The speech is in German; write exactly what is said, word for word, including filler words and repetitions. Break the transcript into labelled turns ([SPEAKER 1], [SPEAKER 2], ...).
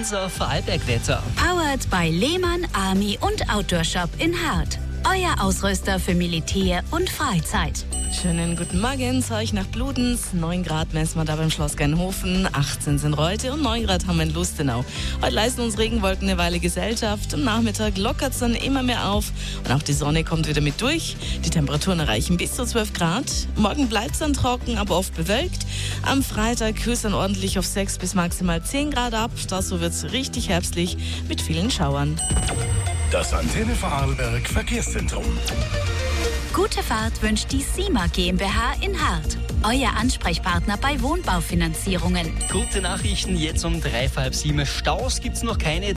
[SPEAKER 1] unser Vorarlberg-Wetter.
[SPEAKER 2] Powered by Lehmann, Army und Outdoor Shop in Hart. Euer Ausrüster für Militär und Freizeit.
[SPEAKER 3] Schönen guten Morgen zu euch nach Bludenz. neun Grad messen wir da beim Schloss Geinhofen, achtzehn sind Reute und neun Grad haben wir in Lustenau. Heute leisten uns Regenwolken eine Weile Gesellschaft. Am Nachmittag lockert es dann immer mehr auf und auch die Sonne kommt wieder mit durch. Die Temperaturen erreichen bis zu zwölf Grad. Morgen bleibt es dann trocken, aber oft bewölkt. Am Freitag kühlt es dann ordentlich auf sechs bis maximal zehn Grad ab. Dazu wird es richtig herbstlich mit vielen Schauern.
[SPEAKER 4] Das Antenne Vorarlberg Verkehrszentrum.
[SPEAKER 2] Gute Fahrt wünscht die SIMA GmbH in Hart. Euer Ansprechpartner bei Wohnbaufinanzierungen.
[SPEAKER 1] Gute Nachrichten jetzt um drei vor halb sieben. Staus gibt's noch keine.